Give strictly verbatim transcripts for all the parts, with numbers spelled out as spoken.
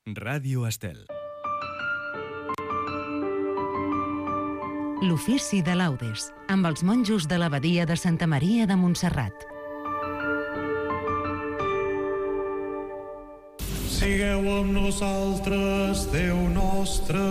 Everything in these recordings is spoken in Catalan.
Ràdio Estel. L'ofici de laudes, amb els monjos de l'abadia de Santa Maria de Montserrat. Sigueu amb nosaltres, Déu nostre.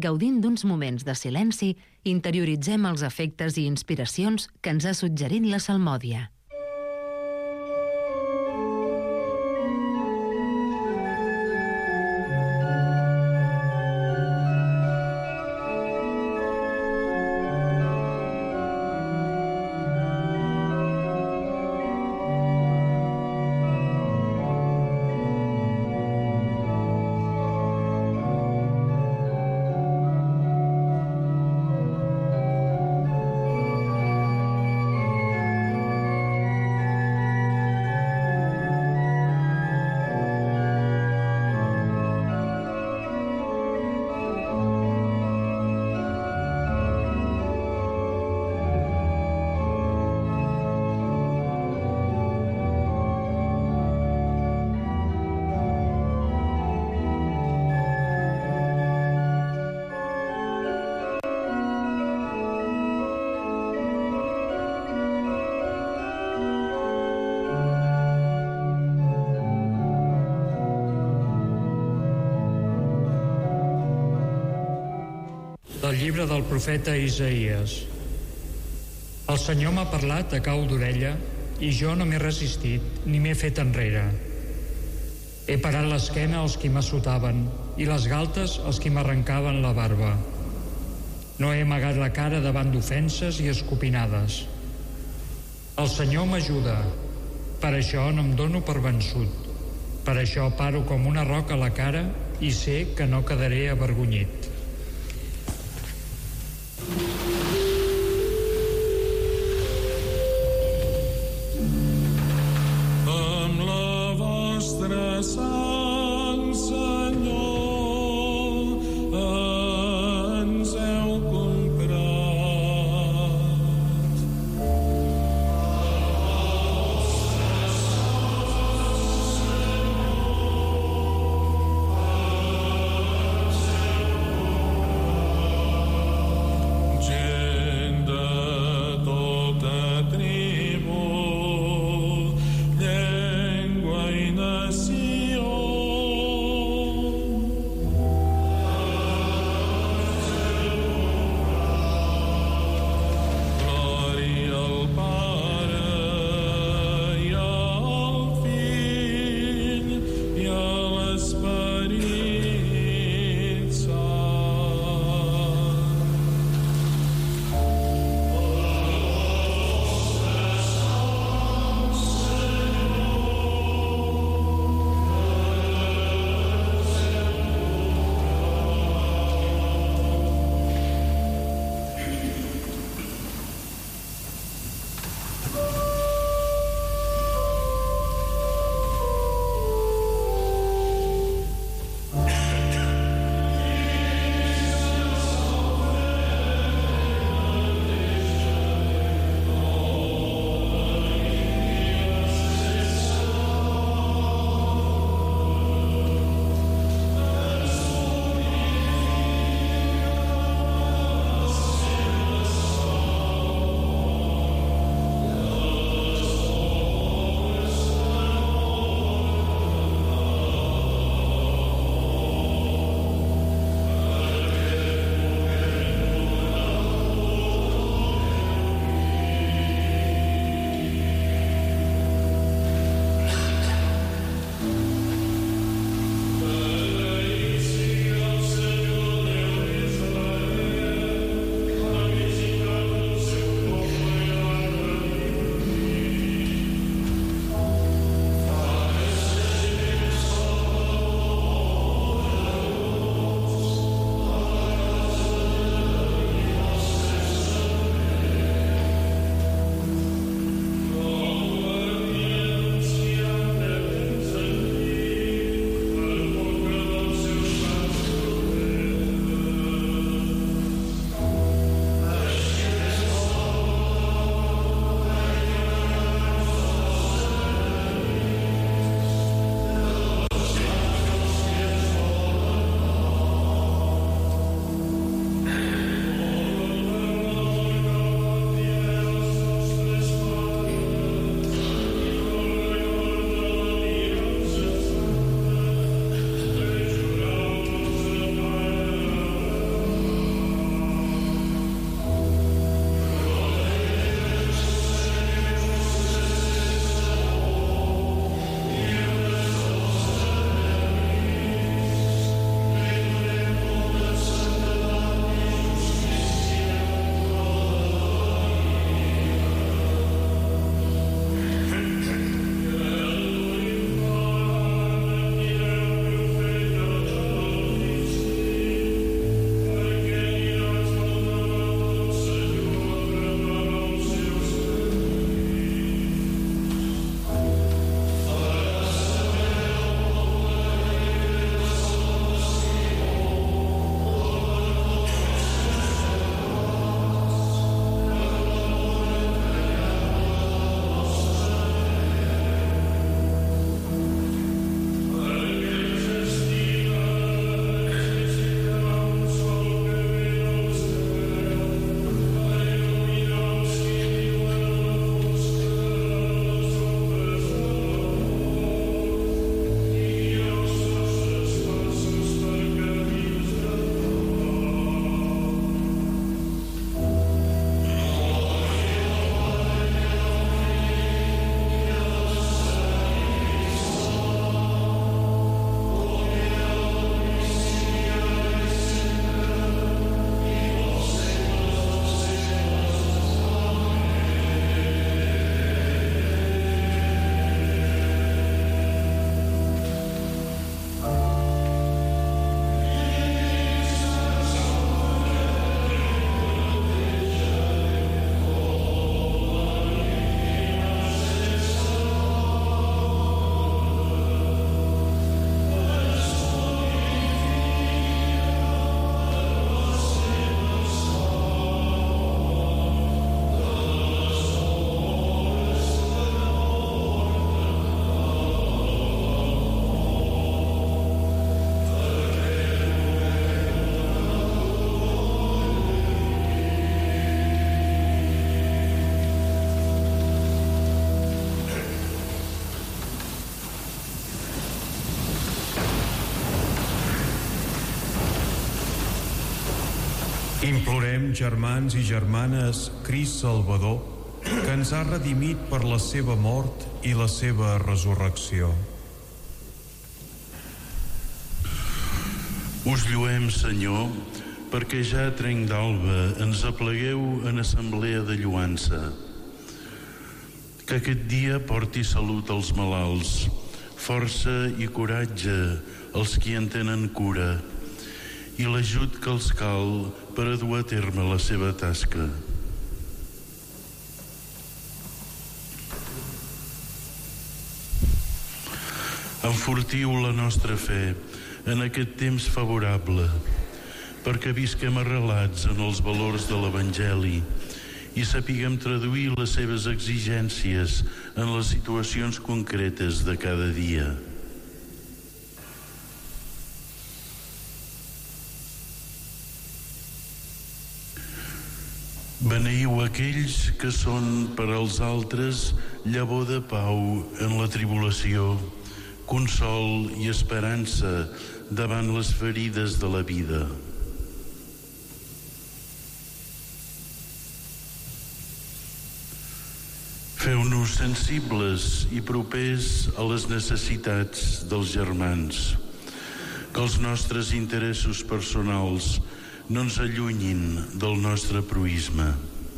gaudint d'uns moments de silenci, interioritzem els efectes i inspiracions que ens ha suggerit la salmòdia. Del llibre del profeta Isaïes. El Senyor m'ha parlat a cau d'orella i jo no m'he resistit ni m'he fet enrere. He parat l'esquena als qui m'assotaven i les galtes als qui m'arrencaven la barba. No he amagat la cara davant d'ofenses i escopinades. El Senyor m'ajuda, per això no em dono per vençut. Per això paro com una roca a la cara i sé que no quedaré avergonyit. Implorem, germans i germanes, Crist Salvador, que ens ha redimit per la seva mort i la seva resurrecció. Us lluem, Senyor, perquè ja a trenc d'alba ens aplegueu en assemblea de lluança. Que aquest dia porti salut als malalts, força i coratge als qui en tenen cura, i l'ajut que els cal per a dur a terme la seva tasca. Enfortiu la nostra fe en aquest temps favorable, perquè visquem arrelats en els valors de l'Evangeli i sapiguem traduir les seves exigències en les situacions concretes de cada dia. Beneiu aquells que són per als altres llavor de pau en la tribulació, consol i esperança davant les ferides de la vida. Feu-nos sensibles i propers a les necessitats dels germans, que els nostres interessos personals no ens allunyin del nostre proïsme.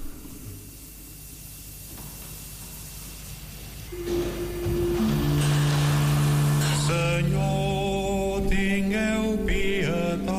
Senyor, tingueu pietat.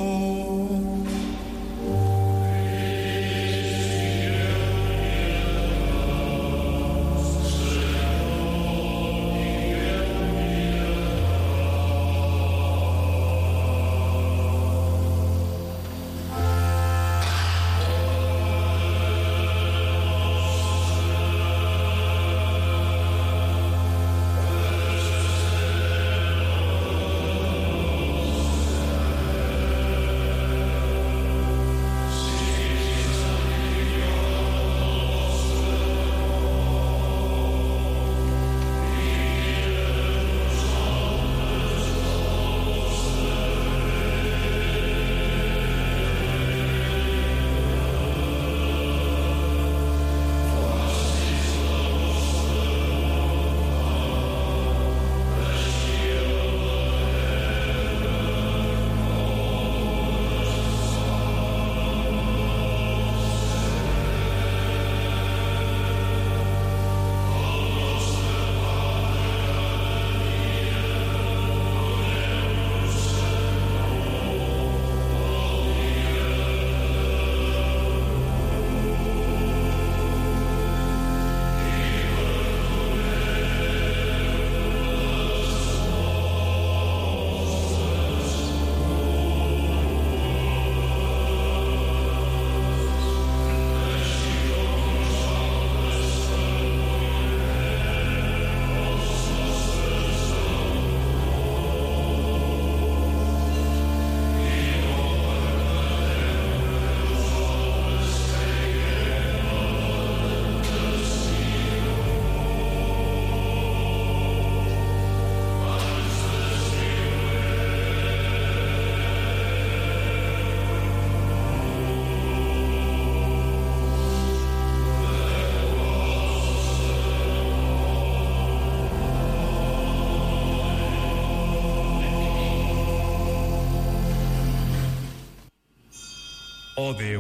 Ó Déu,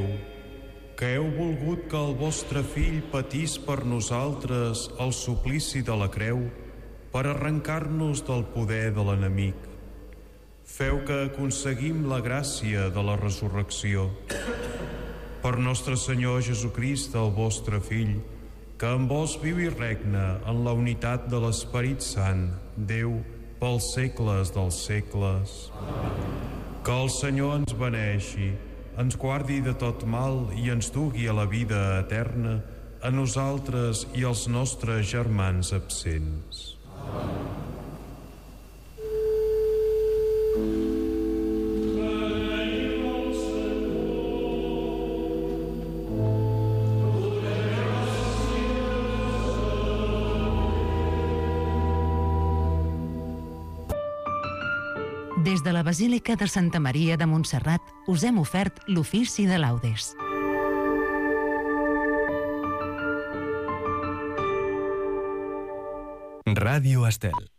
que heu volgut que el vostre Fill patís per nosaltres el suplici de la creu per arrencar-nos del poder de l'enemic, feu que aconseguim la gràcia de la resurrecció. Per nostre Senyor Jesucrist, el vostre Fill, que amb vos viu i regna en la unitat de l'Esperit Sant, Déu, pels segles dels segles. Que el Senyor ens beneixi, ens guardi de tot mal i ens dugui a la vida eterna, a nosaltres i als nostres germans absents. Des de la Basílica de Santa Maria de Montserrat us hem ofert l'ofici de laudes. Ràdio Estel.